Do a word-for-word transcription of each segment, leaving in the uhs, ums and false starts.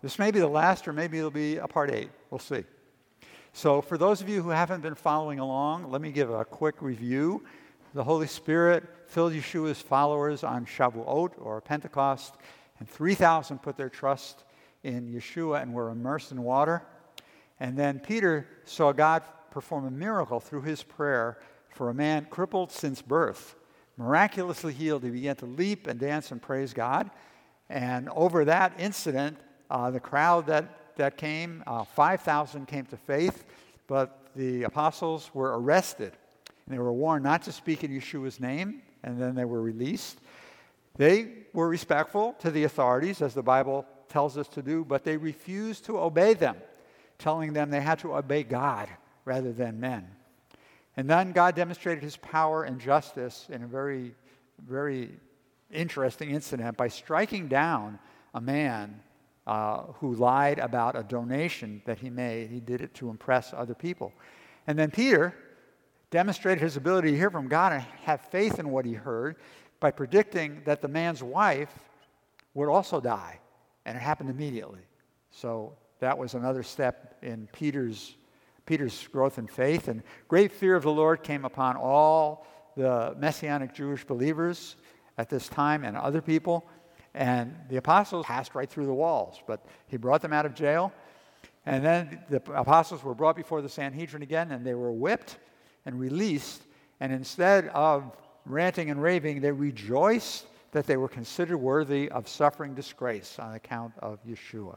this may be the last, or maybe it'll be a part eight. We'll see. So for those of you who haven't been following along, let me give a quick review. The Holy Spirit filled Yeshua's followers on Shavuot, or Pentecost, and three thousand put their trust in Yeshua and were immersed in water. And then Peter saw God perform a miracle through his prayer for a man crippled since birth. Miraculously healed, he began to leap and dance and praise God. And over that incident, uh, the crowd that, that came, uh, five thousand came to faith, but the apostles were arrested. And they were warned not to speak in Yeshua's name, and then they were released. They were respectful to the authorities, as the Bible tells us to do, but they refused to obey them, telling them they had to obey God rather than men. And then God demonstrated his power and justice in a very, very interesting incident by striking down a man uh, who lied about a donation that he made. He did it to impress other people. And then Peter demonstrated his ability to hear from God and have faith in what he heard by predicting that the man's wife would also die. And it happened immediately. So that was another step in Peter's Peter's growth in faith. And great fear of the Lord came upon all the Messianic Jewish believers at this time and other people. And the apostles passed right through the walls, but he brought them out of jail. And then the apostles were brought before the Sanhedrin again, and they were whipped and released. And instead of ranting and raving, they rejoiced that they were considered worthy of suffering disgrace on account of Yeshua.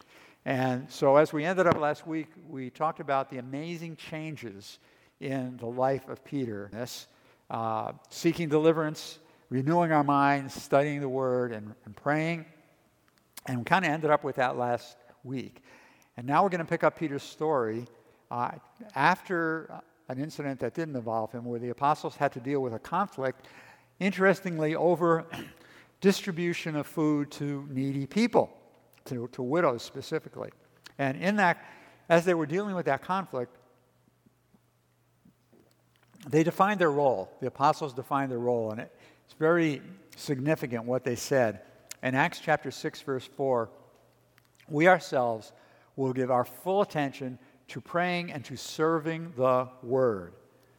And so as we ended up last week, we talked about the amazing changes in the life of Peter. This, uh, seeking deliverance, renewing our minds, studying the Word, and, and praying. And we kind of ended up with that last week. And now we're going to pick up Peter's story uh, after an incident that didn't involve him, where the apostles had to deal with a conflict, interestingly, over distribution of food to needy people. To, to widows specifically. And in that, as they were dealing with that conflict, they defined their role. The apostles defined their role, and it, it's very significant what they said. In Acts chapter six, verse four, we ourselves will give our full attention to praying and to serving the Word.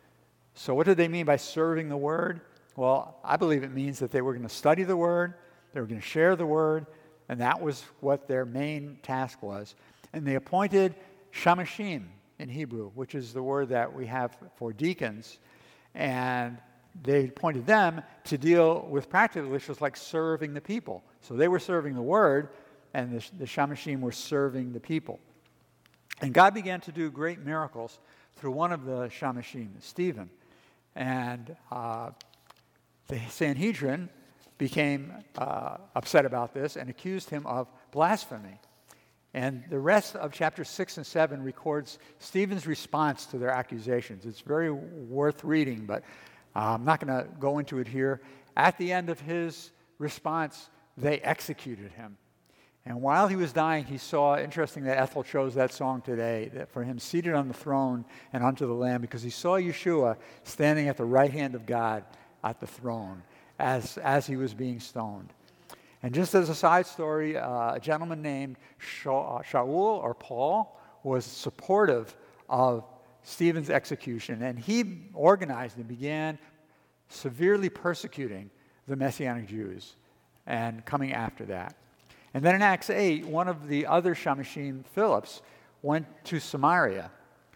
So what did they mean by serving the Word? Well, I believe it means that they were going to study the Word, they were going to share the Word, and that was what their main task was. And they appointed shamashim in Hebrew, which is the word that we have for deacons. And they appointed them to deal with practical issues like serving the people. So they were serving the word, and the, the shamashim were serving the people. And God began to do great miracles through one of the shamashim, Stephen. And uh, the Sanhedrin became uh, upset about this and accused him of blasphemy. And the rest of chapter six and seven records Stephen's response to their accusations. It's very worth reading, but uh, I'm not going to go into it here. At the end of his response, they executed him. And while he was dying, he saw, interesting that Ethel chose that song today, that for him seated on the throne and unto the Lamb, because he saw Yeshua standing at the right hand of God at the throne. As, as he was being stoned. And just as a side story, uh, a gentleman named Sha- Shaul or Paul was supportive of Stephen's execution, and he organized and began severely persecuting the Messianic Jews and coming after that. And then in Acts eight, one of the other shamashim, Phillips, went to Samaria,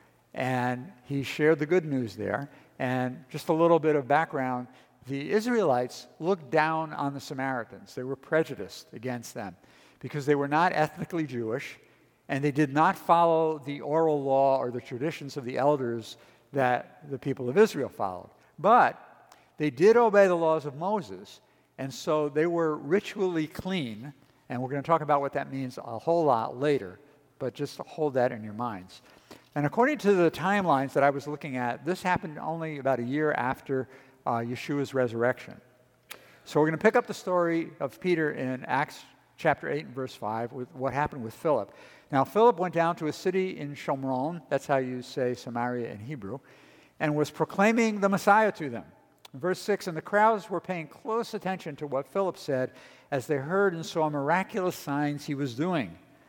and he shared the good news there. And just a little bit of background, the Israelites looked down on the Samaritans. They were prejudiced against them because they were not ethnically Jewish, and they did not follow the oral law or the traditions of the elders that the people of Israel followed. But they did obey the laws of Moses, and so they were ritually clean, and we're going to talk about what that means a whole lot later, but just hold that in your minds. And according to the timelines that I was looking at, this happened only about a year after Uh, Yeshua's resurrection. So we're going to pick up the story of Peter in Acts chapter eight and verse five with what happened with Philip. Now Philip went down to a city in Shomron, that's how you say Samaria in Hebrew, and was proclaiming the Messiah to them. In verse six, and the crowds were paying close attention to what Philip said as they heard and saw miraculous signs he was doing.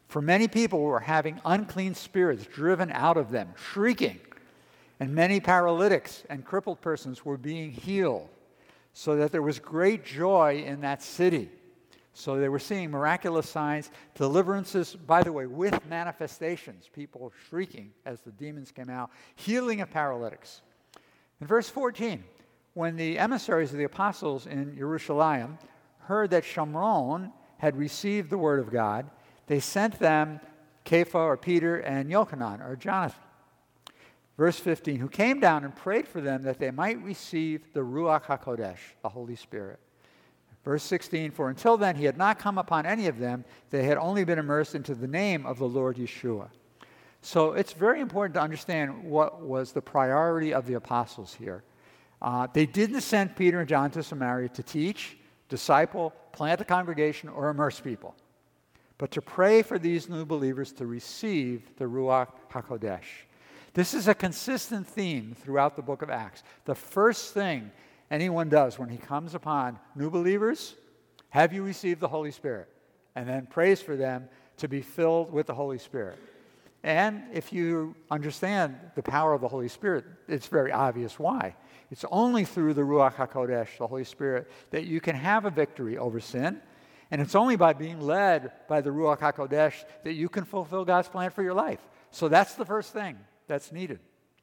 For many people were having unclean spirits driven out of them, shrieking, and many paralytics and crippled persons were being healed, so that there was great joy in that city. So they were seeing miraculous signs, deliverances, by the way, with manifestations, people shrieking as the demons came out, healing of paralytics. In verse fourteen, when the emissaries of the apostles in Jerusalem heard that Shimon had received the word of God, they sent them Kepha or Peter and Yochanan or Jonathan. Verse fifteen, who came down and prayed for them that they might receive the Ruach HaKodesh, the Holy Spirit. Verse sixteen, for until then he had not come upon any of them. They had only been immersed into the name of the Lord Yeshua. So it's very important to understand what was the priority of the apostles here. Uh, they didn't send Peter and John to Samaria to teach, disciple, plant a congregation, or immerse people, but to pray for these new believers to receive the Ruach HaKodesh. This is a consistent theme throughout the book of Acts. The first thing anyone does when he comes upon new believers, have you received the Holy Spirit? And then prays for them to be filled with the Holy Spirit. And if you understand the power of the Holy Spirit, it's very obvious why. It's only through the Ruach HaKodesh, the Holy Spirit, that you can have a victory over sin. And it's only by being led by the Ruach HaKodesh that you can fulfill God's plan for your life. So that's the first thing that's needed.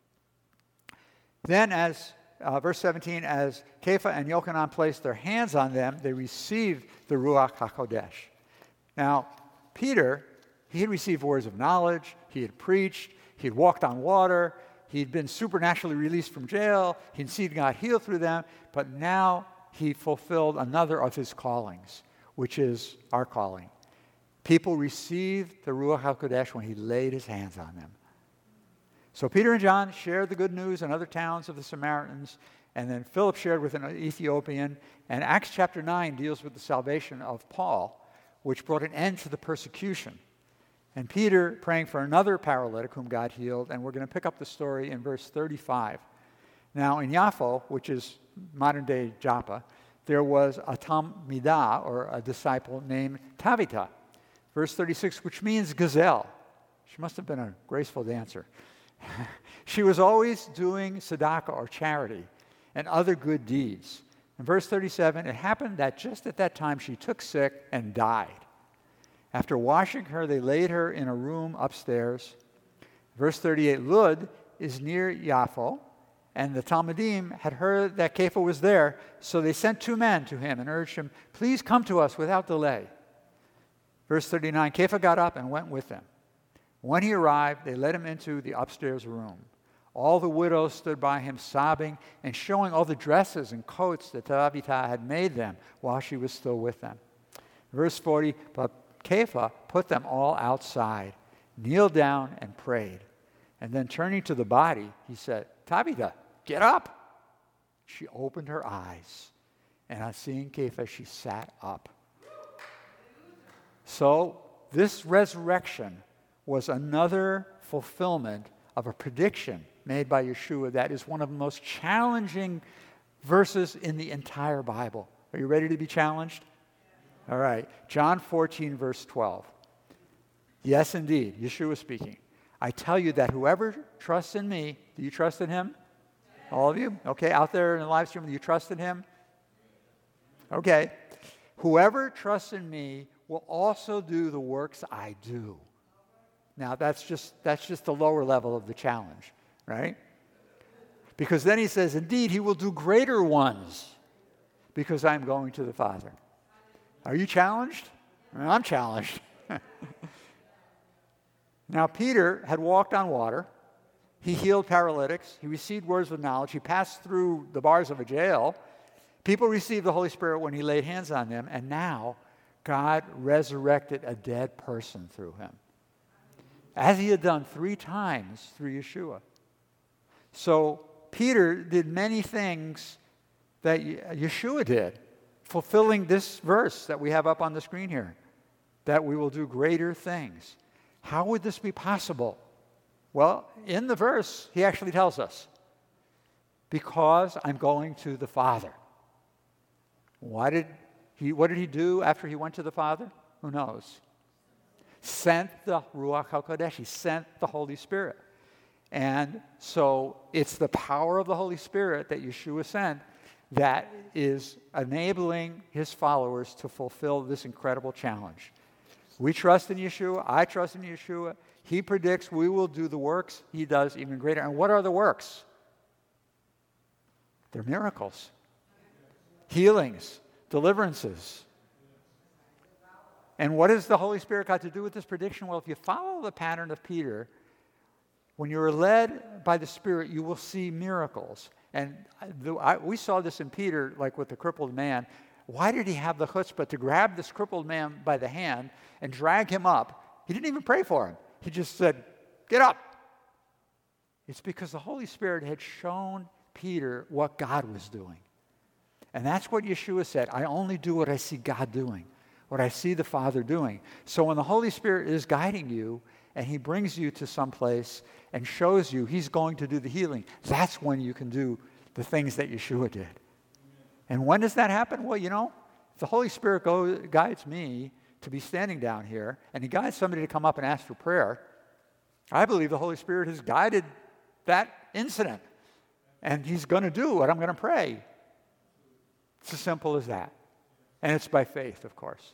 Then as, uh, verse seventeen, as Kepha and Yochanan placed their hands on them, they received the Ruach HaKodesh. Now, Peter, he had received words of knowledge, he had preached, he had walked on water, he had been supernaturally released from jail, he'd seen God heal through them, but now he fulfilled another of his callings, which is our calling. People received the Ruach HaKodesh when he laid his hands on them. So Peter and John shared the good news in other towns of the Samaritans, and then Philip shared with an Ethiopian, and Acts chapter nine deals with the salvation of Paul, which brought an end to the persecution. And Peter praying for another paralytic whom God healed, and we're going to pick up the story in verse thirty-five. Now in Yaffo, which is modern-day Joppa, there was a Talmidah, or a disciple, named Tabitha. Verse thirty-six, which means gazelle. She must have been a graceful dancer. She was always doing tzedakah, or charity, and other good deeds. In verse thirty-seven, it happened that just at that time she took sick and died. After washing her, they laid her in a room upstairs. Verse thirty-eight, Lud is near Yaffo, and the Talmudim had heard that Kepha was there, so they sent two men to him and urged him, please come to us without delay. Verse thirty-nine, Kepha got up and went with them. When he arrived, they led him into the upstairs room. All the widows stood by him, sobbing and showing all the dresses and coats that Tabitha had made them while she was still with them. Verse forty, but Kepha put them all outside, kneeled down and prayed. And then turning to the body, he said, Tabitha, get up. She opened her eyes, and on seeing Kepha, she sat up. So this resurrection was another fulfillment of a prediction made by Yeshua that is one of the most challenging verses in the entire Bible. Are you ready to be challenged? All right. John fourteen, verse twelve. Yes, indeed, Yeshua speaking. I tell you that whoever trusts in me, do you trust in him? All of you? Okay, out there in the live stream, do you trust in him? Okay. Whoever trusts in me will also do the works I do. Now, that's just that's just the lower level of the challenge, right? Because then he says, indeed, he will do greater ones because I'm going to the Father. Are you challenged? I'm challenged. Now, Peter had walked on water. He healed paralytics. He received words of knowledge. He passed through the bars of a jail. People received the Holy Spirit when he laid hands on them. And now, God resurrected a dead person through him, as he had done three times through Yeshua. So Peter did many things that Yeshua did, fulfilling this verse that we have up on the screen here, that we will do greater things. How would this be possible? Well, in the verse, he actually tells us, because I'm going to the Father. Why did he, what did he do after he went to the Father? Who knows? sent the Ruach HaKodesh. He sent the Holy Spirit. And so it's the power of the Holy Spirit that Yeshua sent that is enabling his followers to fulfill this incredible challenge. We trust in Yeshua. I trust in Yeshua. He predicts we will do the works. He does even greater. And what are the works? They're miracles, healings, deliverances. And what has the Holy Spirit got to do with this prediction? Well, if you follow the pattern of Peter, when you're led by the Spirit, you will see miracles. And the, I, we saw this in Peter, like with the crippled man. Why did he have the chutzpah to grab this crippled man by the hand and drag him up? He didn't even pray for him. He just said, get up. It's because the Holy Spirit had shown Peter what God was doing. And that's what Yeshua said. I only do what I see God doing, what I see the Father doing. So when the Holy Spirit is guiding you and he brings you to some place and shows you he's going to do the healing, that's when you can do the things that Yeshua did. And when does that happen? Well, you know, if the Holy Spirit goes, guides me to be standing down here and he guides somebody to come up and ask for prayer, I believe the Holy Spirit has guided that incident. And he's going to do what I'm going to pray. It's as simple as that. And it's by faith, of course.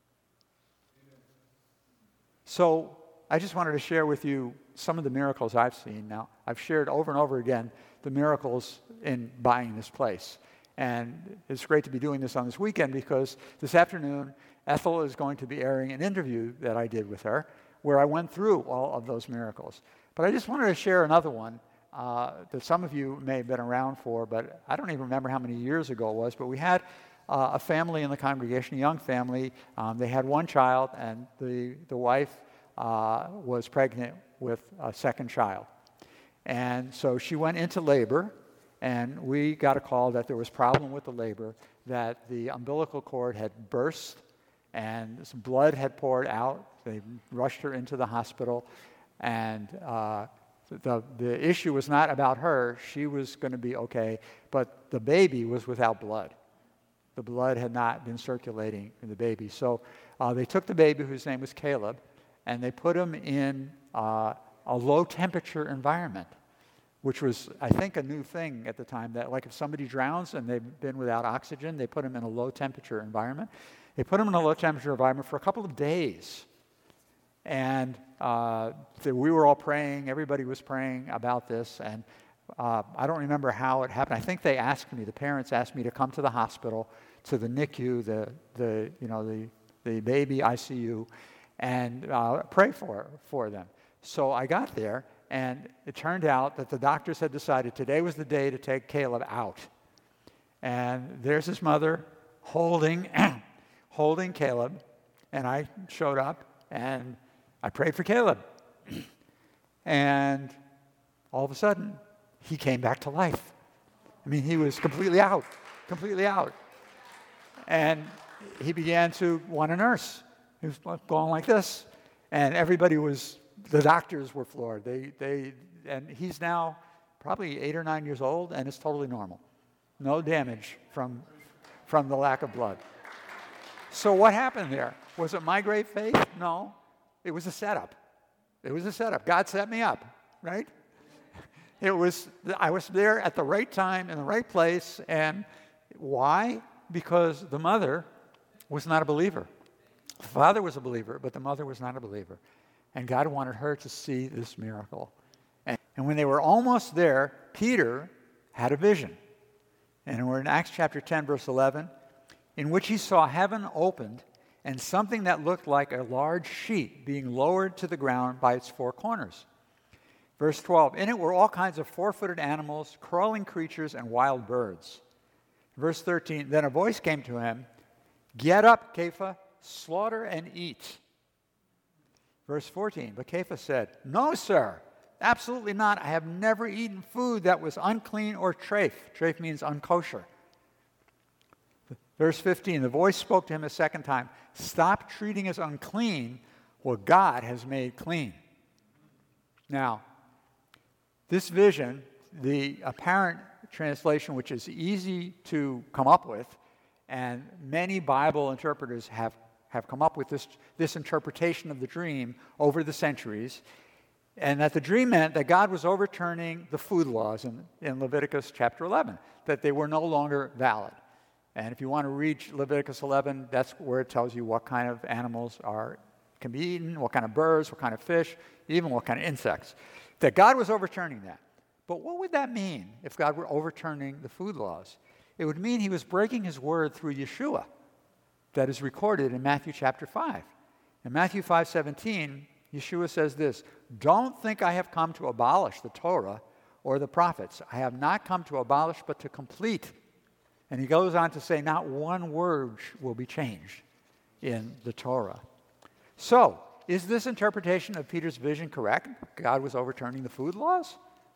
So I just wanted to share with you some of the miracles I've seen. Now, I've shared over and over again the miracles in buying this place. And it's great to be doing this on this weekend because this afternoon, Ethel is going to be airing an interview that I did with her where I went through all of those miracles. But I just wanted to share another one uh, that some of you may have been around for, but I don't even remember how many years ago it was. But we had uh, a family in the congregation, a young family. Um, they had one child, and the, the wife uh, was pregnant with a second child. And so she went into labor, and we got a call that there was a problem with the labor, that the umbilical cord had burst, and some blood had poured out. They rushed her into the hospital, and uh, the, the issue was not about her. She was going to be okay, but the baby was without blood. The blood had not been circulating in the baby. So uh, they took the baby, whose name was Caleb, and they put him in uh, a low-temperature environment, which was, I think, a new thing at the time, that like if somebody drowns and they've been without oxygen, they put them in a low-temperature environment. They put them in a low-temperature environment for a couple of days. And uh, we were all praying. Everybody was praying about this. And uh, I don't remember how it happened. I think they asked me, the parents asked me to come to the hospital, to the N I C U, the, the, you know, the, the baby I C U, and uh, pray for, for them. So I got there, and it turned out that the doctors had decided today was the day to take Caleb out. And there's his mother holding, holding Caleb, and I showed up, and I prayed for Caleb. And all of a sudden, he came back to life. I mean, he was completely out, completely out. And he began to want a nurse. He was going like this. And everybody was, the doctors were floored. They, they, and he's now probably eight or nine years old, and it's totally normal. No damage from, from the lack of blood. So what happened there? Was it my great faith? No. It was a setup. It was a setup. God set me up, right? It was, I was there at the right time in the right place. And why? Because the mother was not a believer. The father was a believer, but the mother was not a believer. And God wanted her to see this miracle. And, and when they were almost there, Peter had a vision. And we're in Acts chapter ten, verse eleven, in which he saw heaven opened and something that looked like a large sheet being lowered to the ground by its four corners. Verse twelve, in it were all kinds of four-footed animals, crawling creatures, and wild birds. Verse thirteen, then a voice came to him, get up, Kepha, slaughter and eat. Verse fourteen, but Kepha said, no, sir, absolutely not. I have never eaten food that was unclean or treif. Treif means unkosher. Verse fifteen, the voice spoke to him a second time, stop treating as unclean what God has made clean. Now, this vision, the apparent translation, which is easy to come up with, and many Bible interpreters have, have come up with this, this interpretation of the dream over the centuries, and that the dream meant that God was overturning the food laws in, in Leviticus chapter eleven, that they were no longer valid. And if you want to read Leviticus eleven, that's where it tells you what kind of animals are can be eaten, what kind of birds, what kind of fish, even what kind of insects. That God was overturning that. But what would that mean if God were overturning the food laws? It would mean he was breaking his word through Yeshua that is recorded in Matthew chapter five. In Matthew five seventeen, Yeshua says this, "Don't think I have come to abolish the Torah or the prophets. I have not come to abolish, but to complete." And he goes on to say, not one word will be changed in the Torah. So, is this interpretation of Peter's vision correct? God was overturning the food laws?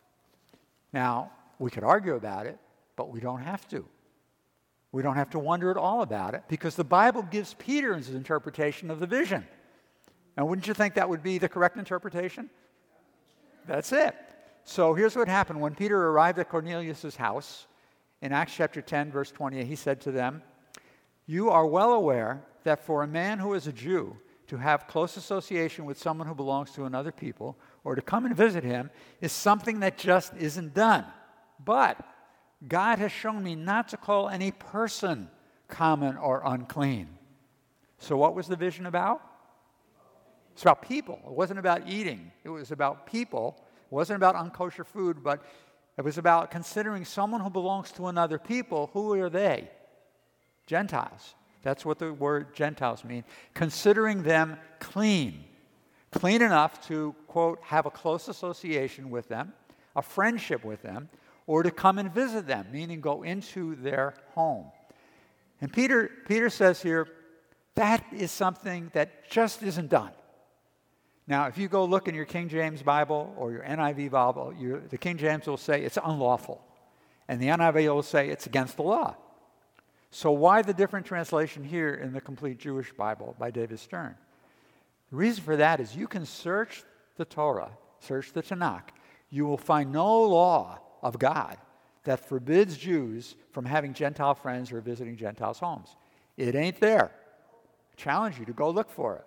Now, we could argue about it, but we don't have to. We don't have to wonder at all about it, because the Bible gives Peter's interpretation of the vision. And wouldn't you think that would be the correct interpretation? That's it. So here's what happened. When Peter arrived at Cornelius' house, in Acts chapter ten, verse twenty-eight, he said to them, "You are well aware that for a man who is a Jew to have close association with someone who belongs to another people, or to come and visit him, is something that just isn't done. But God has shown me not to call any person common or unclean." So what was the vision about? It's about people. It wasn't about eating. It was about people. It wasn't about unkosher food, but it was about considering someone who belongs to another people. Who are they? Gentiles. That's what the word Gentiles mean. Considering them clean. Clean enough to, quote, have a close association with them, a friendship with them, or to come and visit them, meaning go into their home. And Peter, Peter says here, that is something that just isn't done. Now, if you go look in your King James Bible or your N I V Bible, you, the King James will say it's unlawful. And the N I V will say it's against the law. So why the different translation here in the Complete Jewish Bible by David Stern? The reason for that is you can search the Torah, search the Tanakh. You will find no law of God that forbids Jews from having Gentile friends or visiting Gentiles' homes. It ain't there. I challenge you to go look for it.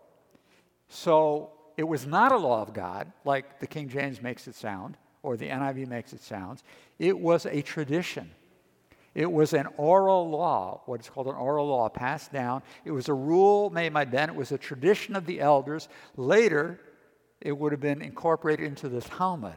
So it was not a law of God, like the King James makes it sound, or the N I V makes it sound. It was a tradition. It was an oral law, what is called an oral law, passed down. It was a rule made by then. It was a tradition of the elders. Later, it would have been incorporated into the Talmud.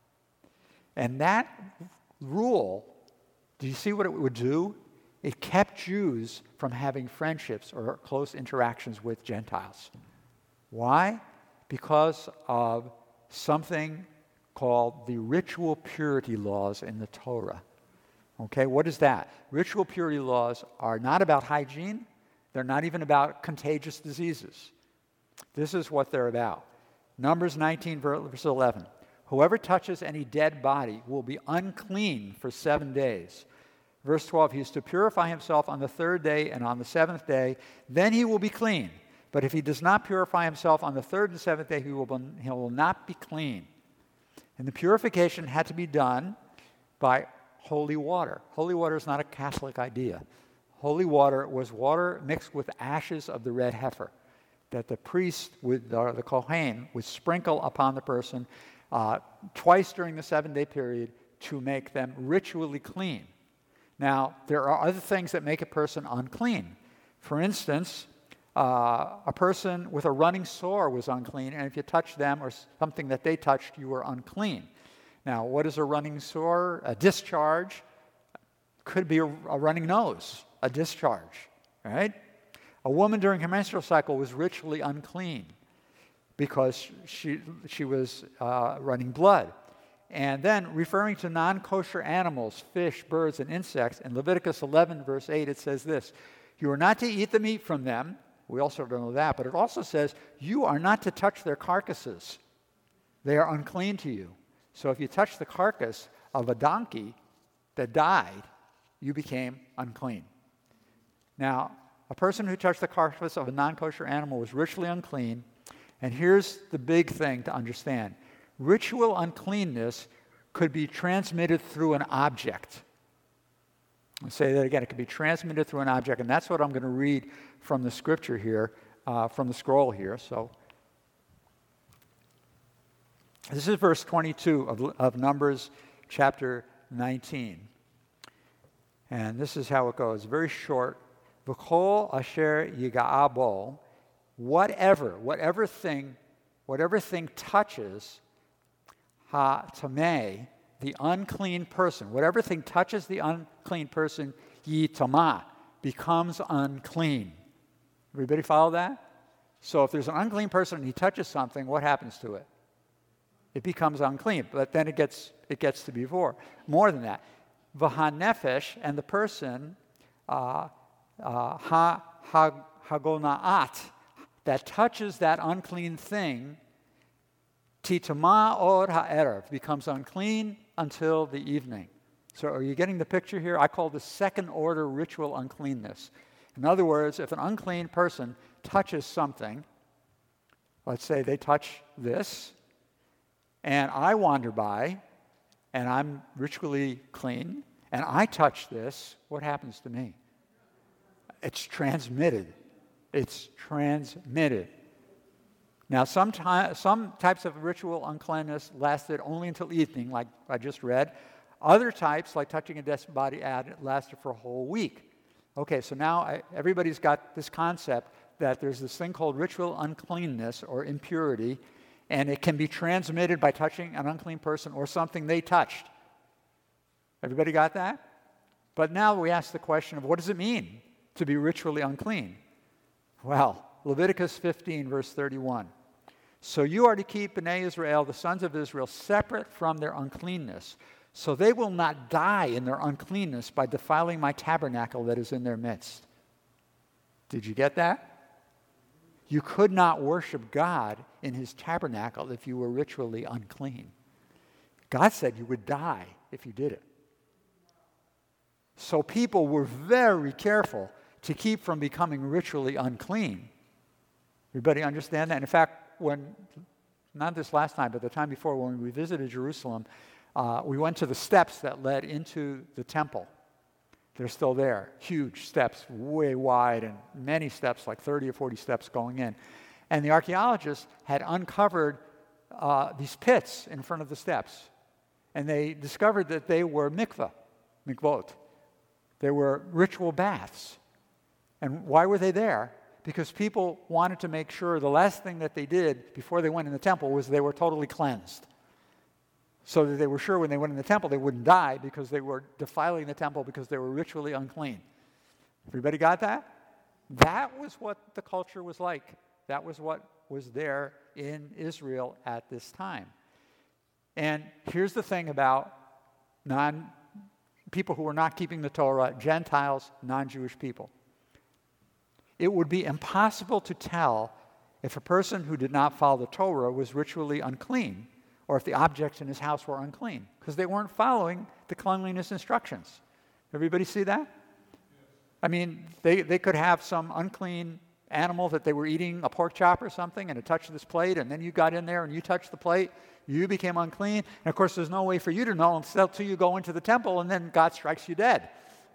And that rule, do you see what it would do? It kept Jews from having friendships or close interactions with Gentiles. Why? Because of something called the ritual purity laws in the Torah. Okay, what is that? Ritual purity laws are not about hygiene. They're not even about contagious diseases. This is what they're about. Numbers nineteen, verse eleven. "Whoever touches any dead body will be unclean for seven days. Verse twelve, he is to purify himself on the third day and on the seventh day. Then he will be clean. But if he does not purify himself on the third and seventh day, he will, be, he will not be clean." And the purification had to be done by holy water. Holy water is not a Catholic idea. Holy water was water mixed with ashes of the red heifer that the priest, would, or the Kohen, would sprinkle upon the person uh, twice during the seven-day period to make them ritually clean. Now, there are other things that make a person unclean. For instance, Uh, a person with a running sore was unclean, and if you touched them or something that they touched, you were unclean. Now, what is a running sore? A discharge could be a, a running nose, a discharge, right? A woman during her menstrual cycle was ritually unclean because she, she was uh, running blood. And then, referring to non-kosher animals, fish, birds, and insects, in Leviticus eleven, verse eight, it says this, "You are not to eat the meat from them." We also don't know that, but it also says, "You are not to touch their carcasses. They are unclean to you." So if you touch the carcass of a donkey that died, you became unclean. Now, a person who touched the carcass of a non-kosher animal was ritually unclean, and here's the big thing to understand. Ritual uncleanness could be transmitted through an object. I'll say that again. It could be transmitted through an object, and that's what I'm going to read from the scripture here uh, from the scroll here. So this is verse twenty-two of, of Numbers chapter nineteen. And this is how it goes. Very short. V'kol asher yiga'abo, whatever, whatever thing, whatever thing touches ha-tameh, the unclean person, whatever thing touches the unclean person, yi-tamah, becomes unclean. Everybody follow that? So if there's an unclean person and he touches something, what happens to it? It becomes unclean. But then it gets it gets to be more, more than that. V'hanefesh, and the person, uh, uh, ha, ha, hagona'at, that touches that unclean thing, titama od ha'erev, becomes unclean until the evening. So are you getting the picture here? I call this second order ritual uncleanness. In other words, if an unclean person touches something, let's say they touch this, and I wander by, and I'm ritually clean, and I touch this, what happens to me? It's transmitted. It's transmitted. Now, some, ty- some types of ritual uncleanness lasted only until evening, like I just read. Other types, like touching a dead body, lasted for a whole week. Okay, so now I, everybody's got this concept that there's this thing called ritual uncleanness or impurity, and it can be transmitted by touching an unclean person or something they touched. Everybody got that? But now we ask the question of what does it mean to be ritually unclean? Well, Leviticus fifteen, verse thirty-one. So you are to keep Bnei Israel, the sons of Israel, separate from their uncleanness, so they will not die in their uncleanness by defiling my tabernacle that is in their midst. Did you get that? You could not worship God in his tabernacle if you were ritually unclean. God said you would die if you did it. So people were very careful to keep from becoming ritually unclean. Everybody understand that? And in fact, when, not this last time, but the time before, when we visited Jerusalem, uh, we went to the steps that led into the temple. They're still there. Huge steps, way wide, and many steps, like thirty or forty steps going in. And the archaeologists had uncovered uh, these pits in front of the steps. And they discovered that they were mikveh, mikvot. They were ritual baths. And why were they there? Because people wanted to make sure the last thing that they did before they went in the temple was they were totally cleansed. So that they were sure when they went in the temple they wouldn't die because they were defiling the temple because they were ritually unclean. Everybody got that? That was what the culture was like. That was what was there in Israel at this time. And here's the thing about non people who were not keeping the Torah, Gentiles, non-Jewish people. It would be impossible to tell if a person who did not follow the Torah was ritually unclean or if the objects in his house were unclean, because they weren't following the cleanliness instructions. Everybody see that? I mean, they, they could have some unclean animal that they were eating, a pork chop or something, and it touched this plate, and then you got in there and you touched the plate, you became unclean, and of course there's no way for you to know until you go into the temple, and then God strikes you dead.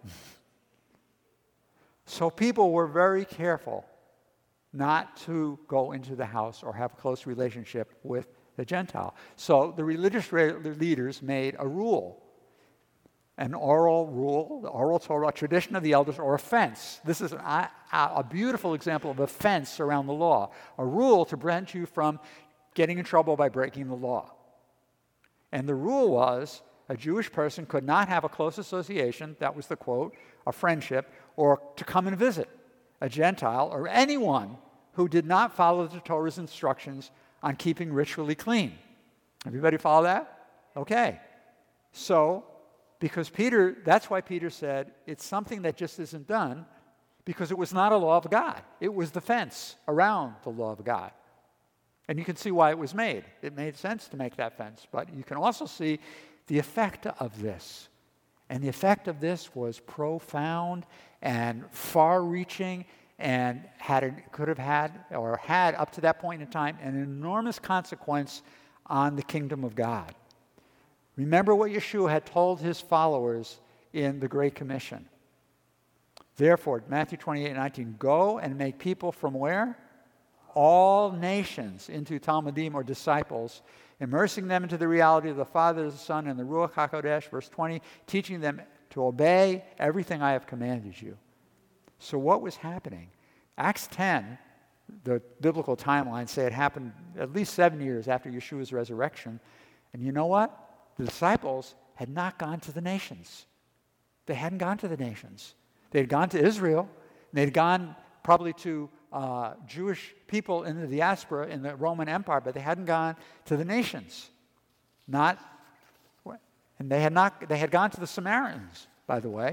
So people were very careful not to go into the house or have a close relationship with the Gentile. So the religious leaders made a rule, an oral rule, the oral Torah, a tradition of the elders, or a fence. This is a, a beautiful example of a fence around the law, a rule to prevent you from getting in trouble by breaking the law. And the rule was a Jewish person could not have a close association, that was the quote, a friendship, or to come and visit a Gentile or anyone who did not follow the Torah's instructions on keeping ritually clean. Everybody follow that? Okay. So, because Peter, that's why Peter said it's something that just isn't done, because it was not a law of God. It was the fence around the law of God. And you can see why it was made. It made sense to make that fence, but you can also see the effect of this. And the effect of this was profound and far-reaching, and had could have had, or had up to that point in time, an enormous consequence on the kingdom of God. Remember what Yeshua had told his followers in the Great Commission. Therefore, Matthew twenty-eight nineteen, go and make people from where? all nations into Talmudim, or disciples, immersing them into the reality of the Father, the Son, and the Ruach HaKodesh, verse twenty, teaching them to obey everything I have commanded you. So what was happening? Acts ten, the biblical timelines say it happened at least seven years after Yeshua's resurrection. And you know what? The disciples had not gone to the nations. They hadn't gone to the nations. They had gone to Israel. They had gone probably to uh, Jewish people in the diaspora in the Roman Empire, but they hadn't gone to the nations. Not, and they had not. They had gone to the Samaritans, by the way,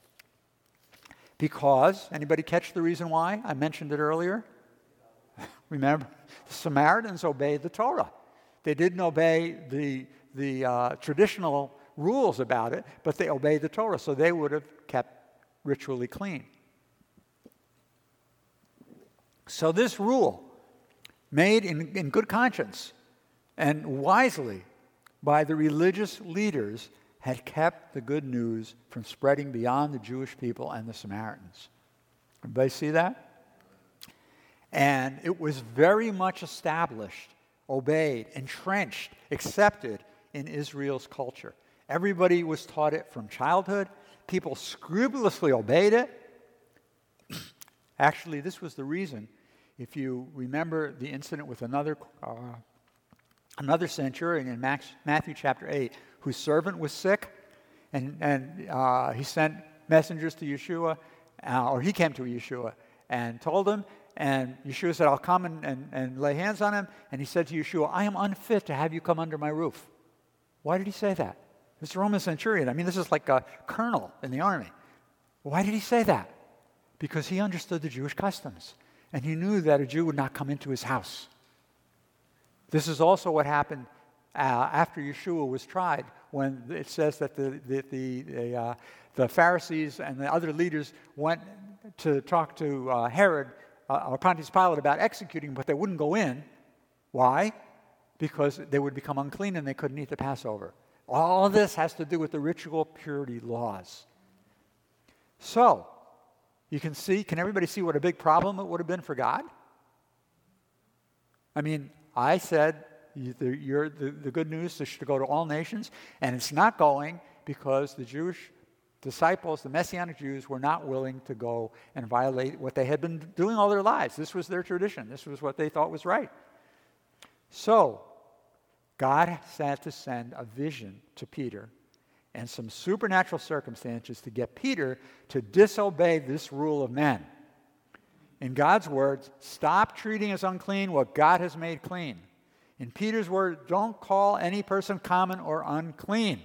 because anybody catch the reason why? I mentioned it earlier. Remember, the Samaritans obeyed the Torah. They didn't obey the the uh, traditional rules about it, but they obeyed the Torah, so they would have kept ritually clean. So this rule, made in, in good conscience and wisely by the religious leaders, had kept the good news from spreading beyond the Jewish people and the Samaritans. Everybody see that? And it was very much established, obeyed, entrenched, accepted in Israel's culture. Everybody was taught it from childhood. People scrupulously obeyed it. Actually, this was the reason. If you remember the incident with another uh, another centurion in Max, Matthew chapter eight, whose servant was sick, and, and uh, he sent messengers to Yeshua, uh, or he came to Yeshua and told him, and Yeshua said, I'll come and, and, and lay hands on him. And he said to Yeshua, I am unfit to have you come under my roof. Why did he say that? It's a Roman centurion. I mean, this is like a colonel in the army. Why did he say that? Because he understood the Jewish customs. And he knew that a Jew would not come into his house. This is also what happened uh, after Yeshua was tried, when it says that the the the, the, uh, the Pharisees and the other leaders went to talk to uh, Herod uh, or Pontius Pilate about executing him, but they wouldn't go in. Why? Because they would become unclean and they couldn't eat the Passover. All of this has to do with the ritual purity laws. So, you can see, can everybody see what a big problem it would have been for God? I mean, I said you, the, you're, the, the good news is to go to all nations, and it's not going because the Jewish disciples, the Messianic Jews, were not willing to go and violate what they had been doing all their lives. This was their tradition. This was what they thought was right. So, God had to send a vision to Peter and some supernatural circumstances to get Peter to disobey this rule of men. In God's words, stop treating as unclean what God has made clean. In Peter's words, don't call any person common or unclean,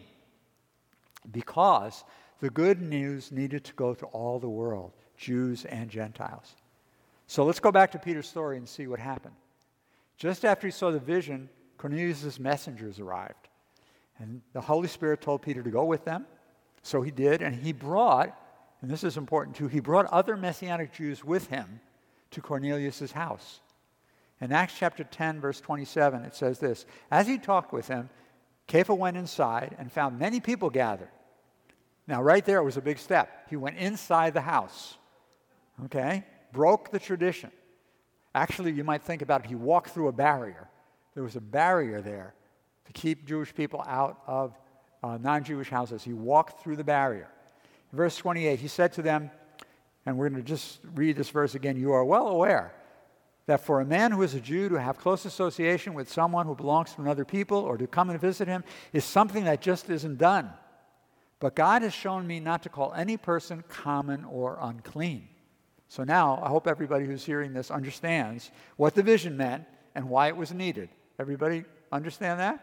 because the good news needed to go to all the world, Jews and Gentiles. So let's go back to Peter's story and see what happened. Just after he saw the vision, Cornelius' messengers arrived. And the Holy Spirit told Peter to go with them. So he did, and he brought, and this is important too, he brought other Messianic Jews with him to Cornelius' house. In Acts chapter ten, verse twenty-seven, it says this: as he talked with him, Kepha went inside and found many people gathered. Now, right there was a big step. He went inside the house, okay? Broke the tradition. Actually, you might think about it, he walked through a barrier. There was a barrier there to keep Jewish people out of uh, non-Jewish houses. He walked through the barrier. In verse twenty-eight, he said to them, and we're going to just read this verse again, you are well aware that for a man who is a Jew to have close association with someone who belongs to another people or to come and visit him is something that just isn't done. But God has shown me not to call any person common or unclean. So now, I hope everybody who's hearing this understands what the vision meant and why it was needed. Everybody understand that?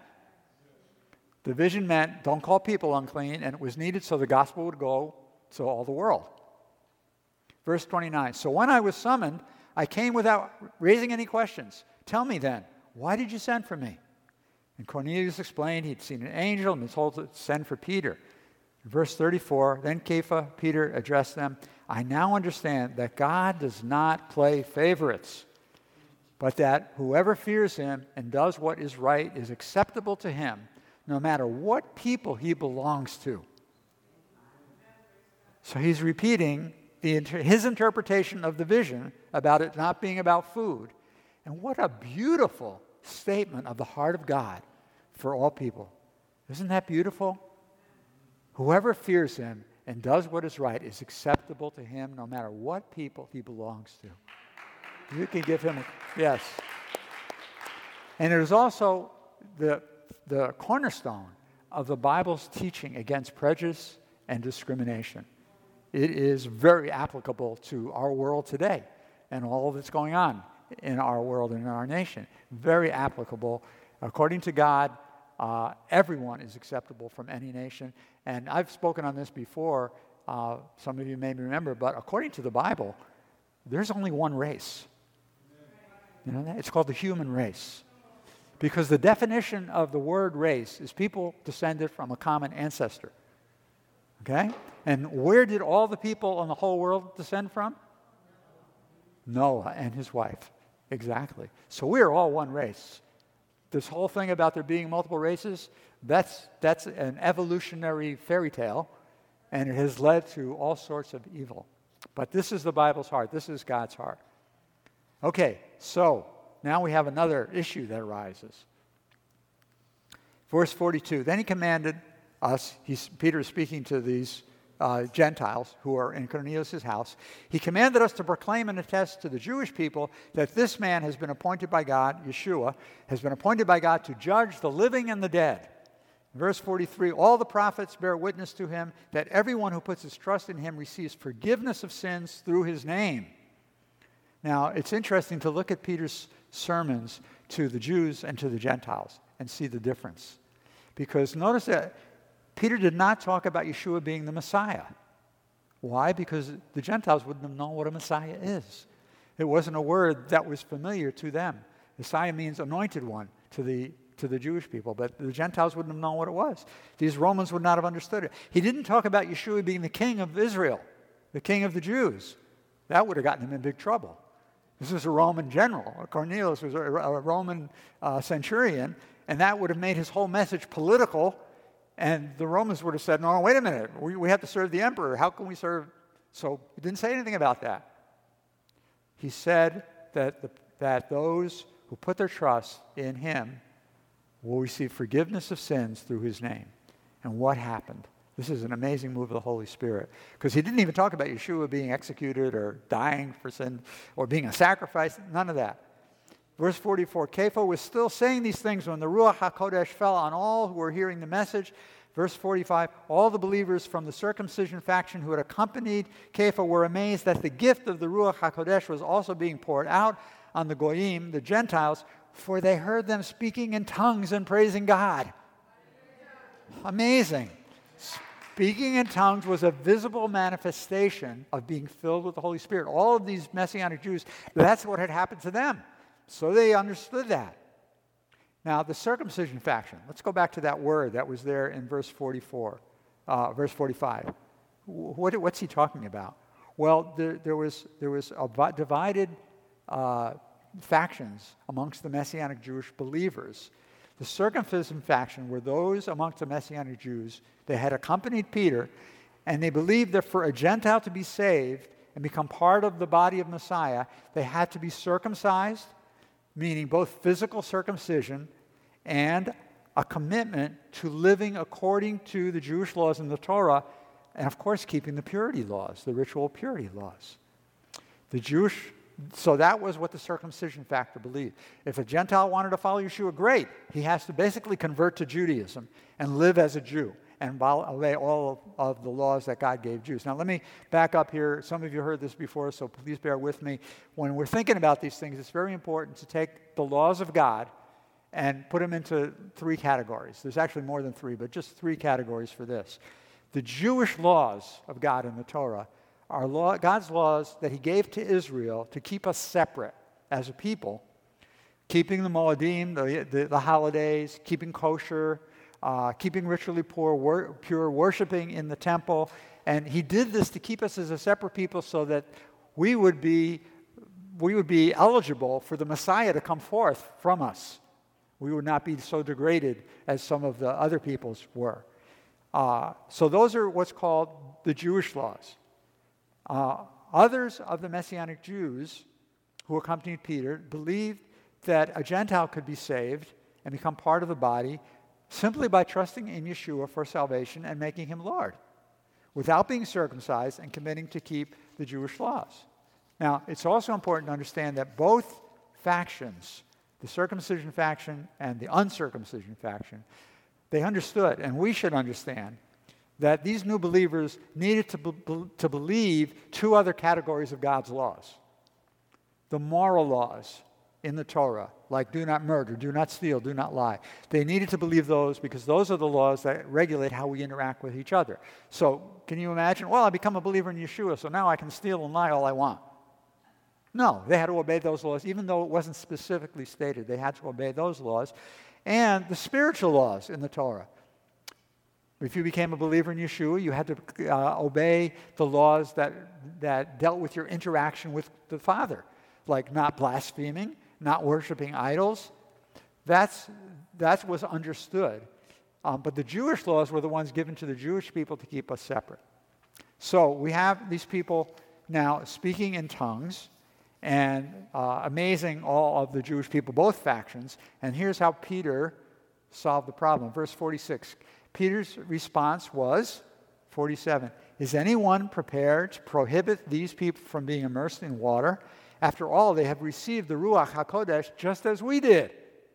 The vision meant don't call people unclean, and it was needed so the gospel would go to all the world. Verse twenty-nine, so when I was summoned, I came without raising any questions. Tell me then, why did you send for me? And Cornelius explained he'd seen an angel and been told to send for Peter. In verse thirty-four, then Kepha, Peter, addressed them, I now understand that God does not play favorites, but that whoever fears him and does what is right is acceptable to him, no matter what people he belongs to. So he's repeating the, his interpretation of the vision about it not being about food. And what a beautiful statement of the heart of God for all people. Isn't that beautiful? Whoever fears him and does what is right is acceptable to him no matter what people he belongs to. You can give him a, yes. And it is also the, the cornerstone of the Bible's teaching against prejudice and discrimination. It is very applicable to our world today and all that's going on in our world and in our nation. Very applicable. According to God, uh, everyone is acceptable from any nation. And I've spoken on this before. Uh, some of you may remember, but according to the Bible, there's only one race. You know that? It's called the human race. Because the definition of the word race is people descended from a common ancestor. Okay? And where did all the people in the whole world descend from? Noah and his wife. Exactly. So we are all one race. This whole thing about there being multiple races, that's, that's an evolutionary fairy tale, and it has led to all sorts of evil. But this is the Bible's heart. This is God's heart. Okay, so now we have another issue that arises. Verse forty-two, then he commanded us, he's, Peter is speaking to these uh, Gentiles who are in Cornelius' house. He commanded us to proclaim and attest to the Jewish people that this man has been appointed by God, Yeshua, has been appointed by God to judge the living and the dead. Verse forty-three, all the prophets bear witness to him that everyone who puts his trust in him receives forgiveness of sins through his name. Now, it's interesting to look at Peter's sermons to the Jews and to the Gentiles and see the difference. Because notice that Peter did not talk about Yeshua being the Messiah. Why? Because the Gentiles wouldn't have known what a Messiah is. It wasn't a word that was familiar to them. Messiah means anointed one to the, to the Jewish people, but the Gentiles wouldn't have known what it was. These Romans would not have understood it. He didn't talk about Yeshua being the king of Israel, the king of the Jews. That would have gotten him in big trouble. This was a Roman general. Cornelius was a, a Roman uh, centurion, and that would have made his whole message political. And the Romans would have said, no, wait a minute, we, we have to serve the emperor. How can we serve? So he didn't say anything about that. He said that, the, that those who put their trust in him will receive forgiveness of sins through his name. And what happened? This is an amazing move of the Holy Spirit. Because he didn't even talk about Yeshua being executed or dying for sin or being a sacrifice. None of that. Verse forty-four, Kepha was still saying these things when the Ruach HaKodesh fell on all who were hearing the message. Verse forty-five, all the believers from the circumcision faction who had accompanied Kepha were amazed that the gift of the Ruach HaKodesh was also being poured out on the Goyim, the Gentiles, for they heard them speaking in tongues and praising God. Amazing. Speaking in tongues was a visible manifestation of being filled with the Holy Spirit. All of these Messianic Jews, that's what had happened to them. So they understood that. Now, the circumcision faction. Let's go back to that word that was there in verse forty-four, uh, verse forty-five. What, what's he talking about? Well, there, there was there was a divided uh, factions amongst the Messianic Jewish believers. The circumcision faction were those amongst the Messianic Jews that had accompanied Peter, and they believed that for a Gentile to be saved and become part of the body of Messiah, they had to be circumcised, meaning both physical circumcision and a commitment to living according to the Jewish laws in the Torah, and of course keeping the purity laws, the ritual purity laws. The Jewish, so that was what the circumcision factor believed. If a Gentile wanted to follow Yeshua, great. He has to basically convert to Judaism and live as a Jew and obey all of, of the laws that God gave Jews. Now let me back up here. Some of you heard this before, so please bear with me. When we're thinking about these things, it's very important to take the laws of God and put them into three categories. There's actually more than three, but just three categories for this. The Jewish laws of God in the Torah are law, God's laws that he gave to Israel to keep us separate as a people, keeping the Moedim, the, the, the holidays, keeping kosher, Uh, keeping ritually pure, wor- pure, worshiping in the temple. And he did this to keep us as a separate people so that we would be, we would be eligible for the Messiah to come forth from us. We would not be so degraded as some of the other peoples were. Uh, so those are what's called the Jewish laws. Uh, others of the Messianic Jews who accompanied Peter believed that a Gentile could be saved and become part of the body simply by trusting in Yeshua for salvation and making him Lord, without being circumcised and committing to keep the Jewish laws. Now, it's also important to understand that both factions, the circumcision faction and the uncircumcision faction, they understood, and we should understand, that these new believers needed to, be- to believe two other categories of God's laws. The moral laws in the Torah, like do not murder, do not steal, do not lie. They needed to believe those because those are the laws that regulate how we interact with each other. So can you imagine, well, I become a believer in Yeshua, so now I can steal and lie all I want. No, they had to obey those laws, even though it wasn't specifically stated. They had to obey those laws. And the spiritual laws in the Torah. If you became a believer in Yeshua, you had to uh, obey the laws that, that dealt with your interaction with the Father, like not blaspheming, not worshiping idols. That's, that was understood. Um, but the Jewish laws were the ones given to the Jewish people to keep us separate. So we have these people now speaking in tongues and uh, amazing all of the Jewish people, both factions. And here's how Peter solved the problem. Verse forty-six. Peter's response was, forty-seven, is anyone prepared to prohibit these people from being immersed in water? After all, they have received the Ruach HaKodesh just as we did.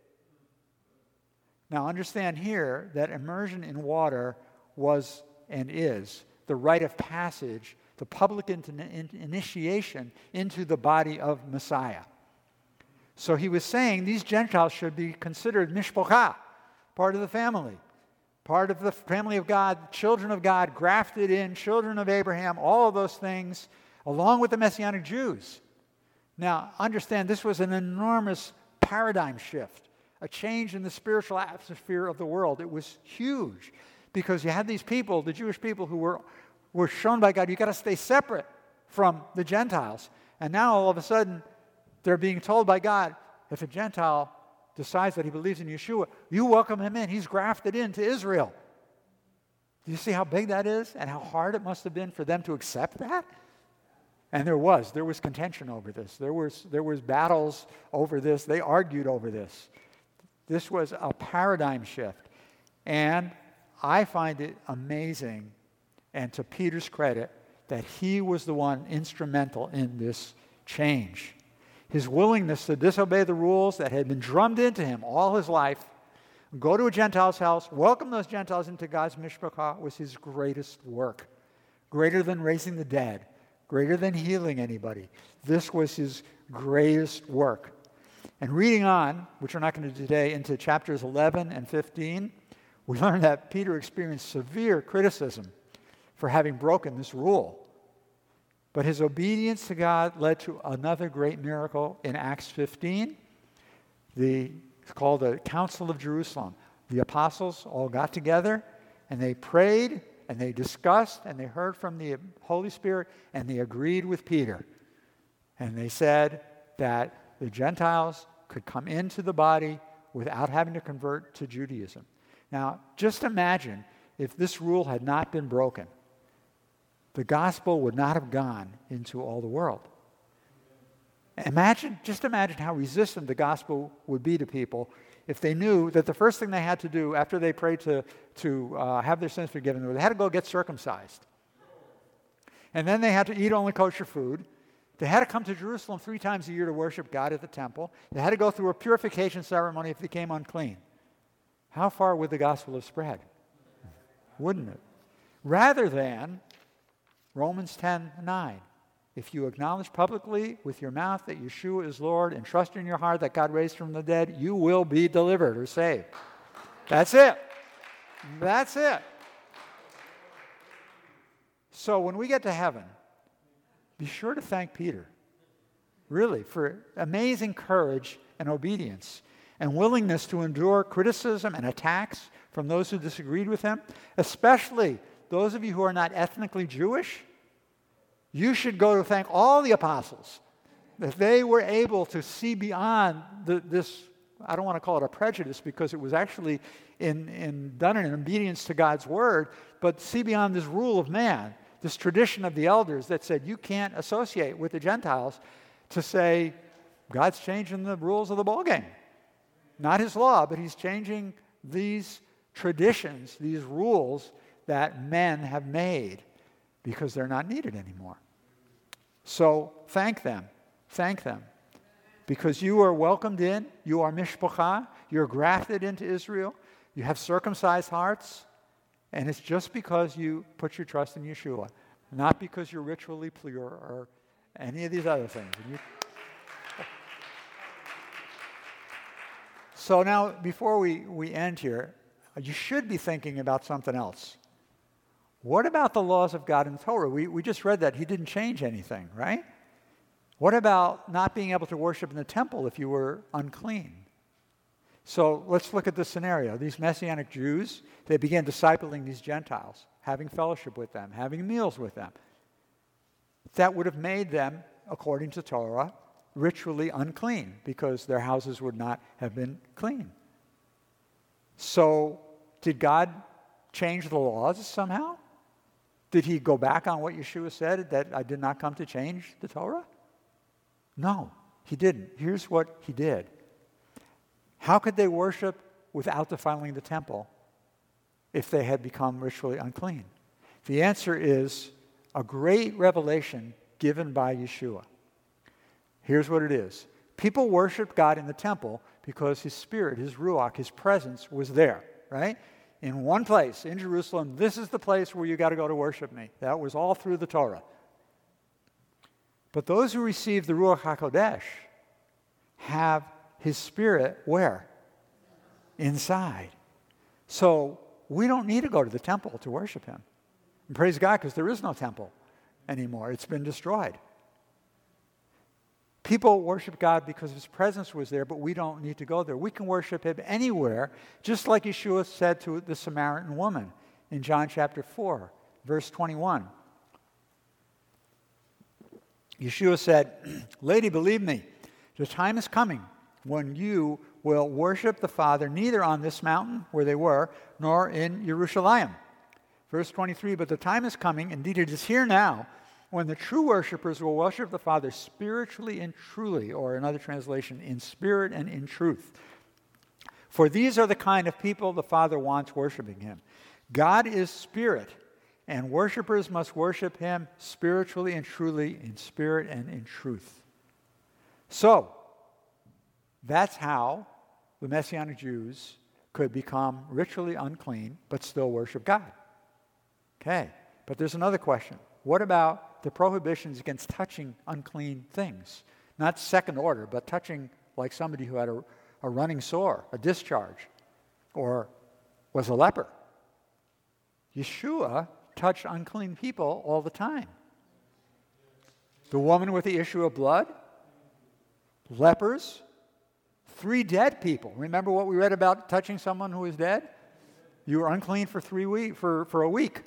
Now understand here that immersion in water was and is the rite of passage, the public in- in- initiation into the body of Messiah. So he was saying these Gentiles should be considered mishpocha, part of the family. Part of the family of God, children of God, grafted in, children of Abraham, all of those things, along with the Messianic Jews. Now, understand, this was an enormous paradigm shift, a change in the spiritual atmosphere of the world. It was huge because you had these people, the Jewish people, who were, were shown by God, you've got to stay separate from the Gentiles. And now, all of a sudden, they're being told by God, if a Gentile decides that he believes in Yeshua, you welcome him in. He's grafted into Israel. Do you see how big that is and how hard it must have been for them to accept that? And there was. There was contention over this. There was, there was battles over this. They argued over this. This was a paradigm shift. And I find it amazing, and to Peter's credit, that he was the one instrumental in this change. His willingness to disobey the rules that had been drummed into him all his life, go to a Gentile's house, welcome those Gentiles into God's mishpachah, was his greatest work. Greater than raising the dead, greater than healing anybody. This was his greatest work. And reading on, which we're not going to do today, into chapters eleven and fifteen, we learn that Peter experienced severe criticism for having broken this rule. But his obedience to God led to another great miracle in Acts fifteen. The, it's called the Council of Jerusalem. The apostles all got together and they prayed and they discussed and they heard from the Holy Spirit and they agreed with Peter. And they said that the Gentiles could come into the body without having to convert to Judaism. Now, just imagine if this rule had not been broken. The gospel would not have gone into all the world. Imagine, just imagine how resistant the gospel would be to people if they knew that the first thing they had to do after they prayed to, to uh, have their sins forgiven, they had to go get circumcised. And then they had to eat only kosher food. They had to come to Jerusalem three times a year to worship God at the temple. They had to go through a purification ceremony if they became unclean. How far would the gospel have spread? Wouldn't it? Rather than Romans ten nine. If you acknowledge publicly with your mouth that Yeshua is Lord and trust in your heart that God raised from the dead, you will be delivered or saved. That's it. That's it. So when we get to heaven, be sure to thank Peter, really, for amazing courage and obedience and willingness to endure criticism and attacks from those who disagreed with him, especially those of you who are not ethnically Jewish. You should go to thank all the apostles that they were able to see beyond the, this, I don't want to call it a prejudice because it was actually in, in, done in obedience to God's word, but see beyond this rule of man, this tradition of the elders that said you can't associate with the Gentiles, to say, God's changing the rules of the ballgame. Not his law, but he's changing these traditions, these rules that men have made because they're not needed anymore. So thank them. Thank them. Because you are welcomed in, you are mishpacha, you're grafted into Israel, you have circumcised hearts, and it's just because you put your trust in Yeshua, not because you're ritually pure or any of these other things. And you... So now, before we, we end here, you should be thinking about something else. What about the laws of God in the Torah? We, we just read that he didn't change anything, right? What about not being able to worship in the temple if you were unclean? So let's look at this scenario. These Messianic Jews, they began discipling these Gentiles, having fellowship with them, having meals with them. That would have made them, according to Torah, ritually unclean because their houses would not have been clean. So did God change the laws somehow? Did he go back on what Yeshua said, that I did not come to change the Torah? No, he didn't. Here's what he did. How could they worship without defiling the temple if they had become ritually unclean? The answer is a great revelation given by Yeshua. Here's what it is. People worshiped God in the temple because his spirit, his ruach, his presence was there, right? In one place, in Jerusalem, this is the place where you got to go to worship me. That was all through the Torah. But those who receive the Ruach HaKodesh have his spirit where? Inside. So we don't need to go to the temple to worship him. And praise God, because there is no temple anymore. It's been destroyed. People worship God because his presence was there, but we don't need to go there. We can worship him anywhere, just like Yeshua said to the Samaritan woman in John chapter four, verse twenty-one. Yeshua said, "Lady, believe me, the time is coming when you will worship the Father neither on this mountain where they were, nor in Jerusalem." Verse twenty-three, "But the time is coming, indeed it is here now, when the true worshipers will worship the Father spiritually and truly," or another translation, in spirit and in truth. "For these are the kind of people the Father wants worshiping him. God is spirit, and worshipers must worship him spiritually and truly, in spirit and in truth." So, that's how the Messianic Jews could become ritually unclean but still worship God. Okay, but there's another question. What about the prohibitions against touching unclean things? Not second order, but touching like somebody who had a, a running sore, a discharge, or was a leper. Yeshua touched unclean people all the time. The woman with the issue of blood, lepers, three dead people. Remember what we read about touching someone who is dead? You were unclean for three week, for, for a week.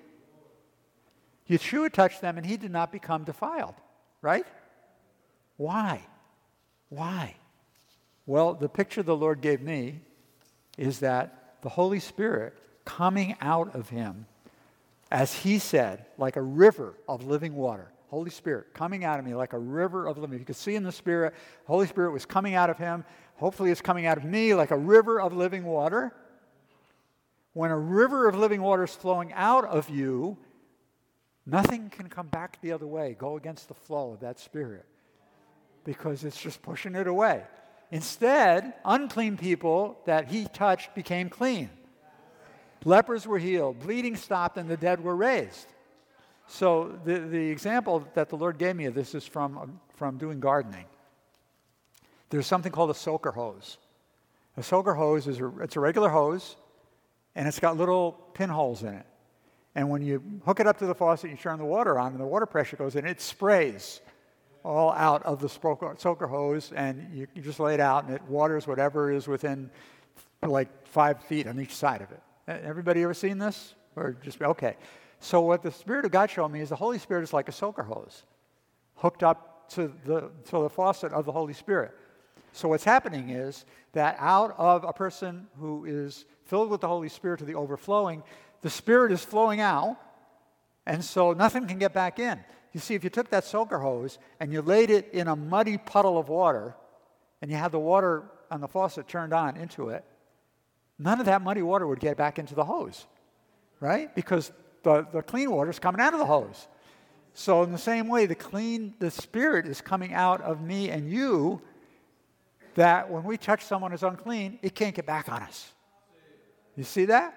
Yeshua touched them and he did not become defiled, right? Why? Why? Well, the picture the Lord gave me is that the Holy Spirit coming out of him, as he said, like a river of living water. Holy Spirit coming out of me like a river of living. You could see in the Spirit, the Holy Spirit was coming out of him. Hopefully it's coming out of me like a river of living water. When a river of living water is flowing out of you, nothing can come back the other way, go against the flow of that Spirit, because it's just pushing it away. Instead, unclean people that he touched became clean. Lepers were healed, bleeding stopped, and the dead were raised. So the, the example that the Lord gave me of this is from, from doing gardening. There's something called a soaker hose. A soaker hose is a, it's a regular hose, and it's got little pinholes in it. And when you hook it up to the faucet, you turn the water on, and the water pressure goes in, it sprays all out of the soaker hose, and you, you just lay it out, and it waters whatever is within like five feet on each side of it. Everybody ever seen this? Or just, okay. So what the Spirit of God showed me is the Holy Spirit is like a soaker hose hooked up to the, to the faucet of the Holy Spirit. So what's happening is that out of a person who is filled with the Holy Spirit to the overflowing, the Spirit is flowing out, and so nothing can get back in. You see, if you took that soaker hose and you laid it in a muddy puddle of water, and you had the water on the faucet turned on into it, none of that muddy water would get back into the hose, right? Because the, the clean water is coming out of the hose. So in the same way, the clean, the Spirit is coming out of me and you, that when we touch someone who's unclean, it can't get back on us. You see that?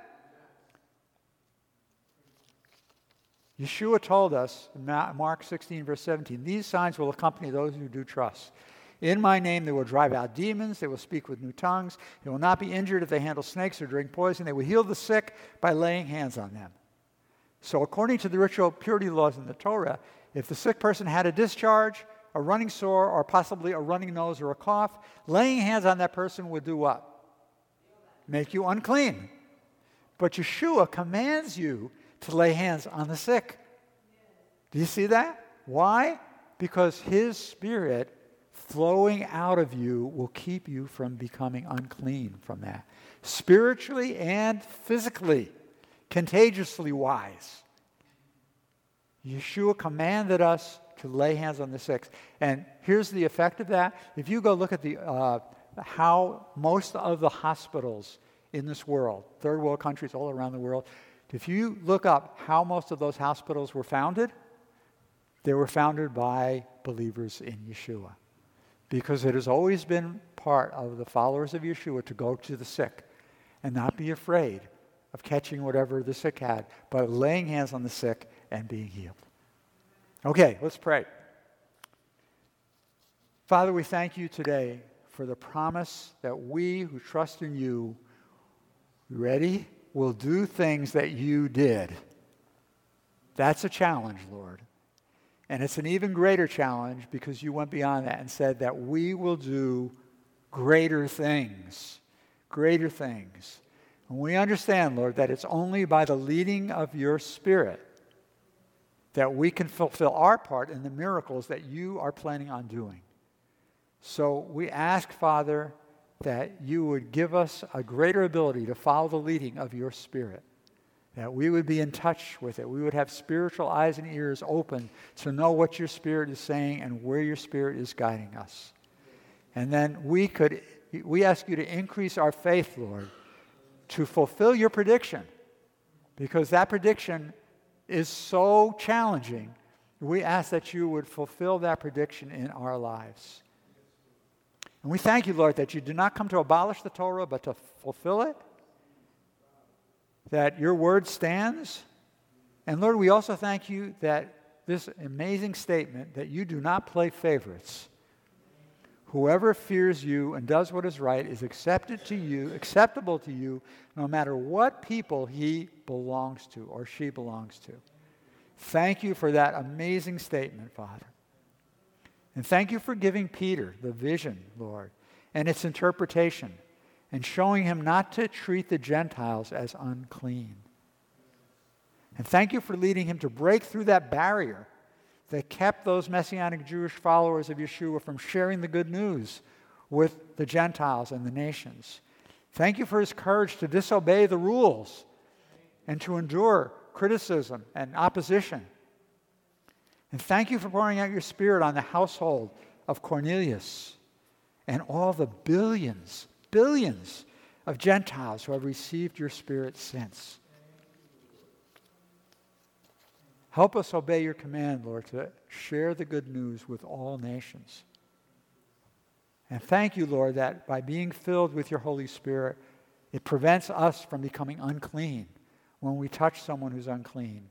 Yeshua told us in Mark sixteen, verse seventeen, these signs will accompany those who do trust. In my name they will drive out demons, they will speak with new tongues, they will not be injured if they handle snakes or drink poison, they will heal the sick by laying hands on them. So according to the ritual purity laws in the Torah, if the sick person had a discharge, a running sore, or possibly a running nose or a cough, laying hands on that person would do what? Make you unclean. But Yeshua commands you to lay hands on the sick. Do you see that? Why? Because his Spirit flowing out of you will keep you from becoming unclean from that. Spiritually and physically, contagiously wise. Yeshua commanded us to lay hands on the sick. And here's the effect of that. If you go look at the uh, how most of the hospitals in this world, third world countries all around the world, if you look up how most of those hospitals were founded, they were founded by believers in Yeshua. Because it has always been part of the followers of Yeshua to go to the sick and not be afraid of catching whatever the sick had, but laying hands on the sick and being healed. Okay, let's pray. Father, we thank you today for the promise that we who trust in you, ready, will do things that you did. That's a challenge, Lord. And it's an even greater challenge because you went beyond that and said that we will do greater things. Greater things. And we understand, Lord, that it's only by the leading of your Spirit that we can fulfill our part in the miracles that you are planning on doing. So we ask, Father, that you would give us a greater ability to follow the leading of your Spirit, that we would be in touch with it. We would have spiritual eyes and ears open to know what your Spirit is saying and where your Spirit is guiding us. And then we could, we ask you to increase our faith, Lord, to fulfill your prediction, because that prediction is so challenging. We ask that you would fulfill that prediction in our lives. And we thank you, Lord, that you did not come to abolish the Torah, but to fulfill it, that your word stands. And Lord, we also thank you that this amazing statement that you do not play favorites. Whoever fears you and does what is right is accepted to you, acceptable to you, no matter what people he belongs to or she belongs to. Thank you for that amazing statement, Father. And thank you for giving Peter the vision, Lord, and its interpretation, and showing him not to treat the Gentiles as unclean. And thank you for leading him to break through that barrier that kept those Messianic Jewish followers of Yeshua from sharing the good news with the Gentiles and the nations. Thank you for his courage to disobey the rules and to endure criticism and opposition. And thank you for pouring out your Spirit on the household of Cornelius and all the billions, billions of Gentiles who have received your Spirit since. Help us obey your command, Lord, to share the good news with all nations. And thank you, Lord, that by being filled with your Holy Spirit, it prevents us from becoming unclean when we touch someone who's unclean.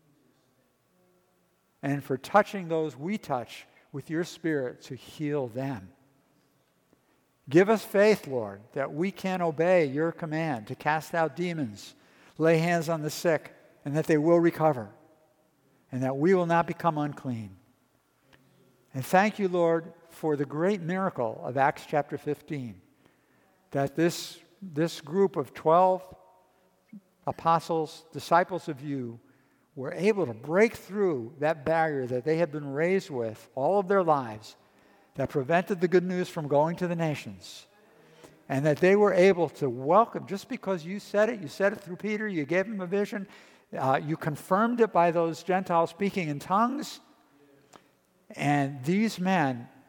And for touching those we touch with your Spirit to heal them. Give us faith, Lord, that we can obey your command to cast out demons, lay hands on the sick, and that they will recover, and that we will not become unclean. And thank you, Lord, for the great miracle of Acts chapter fifteen, that this, this group of twelve apostles, disciples of you, were able to break through that barrier that they had been raised with all of their lives that prevented the good news from going to the nations. And that they were able to welcome, just because you said it, you said it through Peter, you gave him a vision, uh, you confirmed it by those Gentiles speaking in tongues. And these men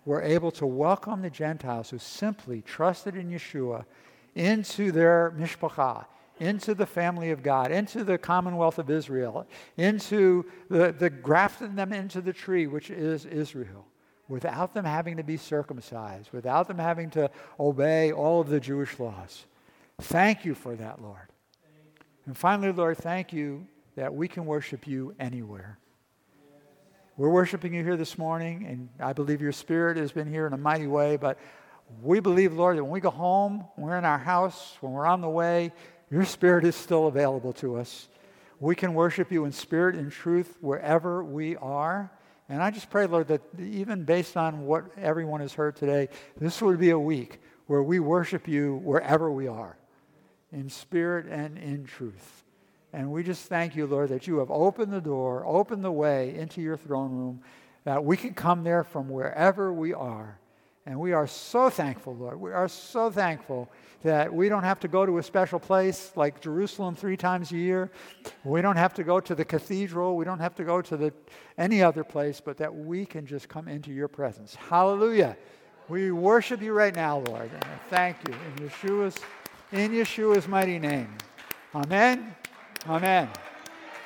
were able to welcome the Gentiles who simply trusted in Yeshua into their mishpachah, into the family of God, into the commonwealth of Israel, into the, the grafting them into the tree, which is Israel, without them having to be circumcised, without them having to obey all of the Jewish laws. Thank you for that, Lord. And finally, Lord, thank you that we can worship you anywhere. We're worshiping you here this morning, and I believe your Spirit has been here in a mighty way, but we believe, Lord, that when we go home, when we're in our house, when we're on the way, your Spirit is still available to us. We can worship you in spirit and truth wherever we are. And I just pray, Lord, that even based on what everyone has heard today, this would be a week where we worship you wherever we are, in spirit and in truth. And we just thank you, Lord, that you have opened the door, opened the way into your throne room, that we can come there from wherever we are. And we are so thankful, Lord. We are so thankful that we don't have to go to a special place like Jerusalem three times a year. We don't have to go to the cathedral. We don't have to go to the any other place, but that we can just come into your presence. Hallelujah. We worship you right now, Lord. And I thank you in Yeshua's, in Yeshua's mighty name. Amen. Amen.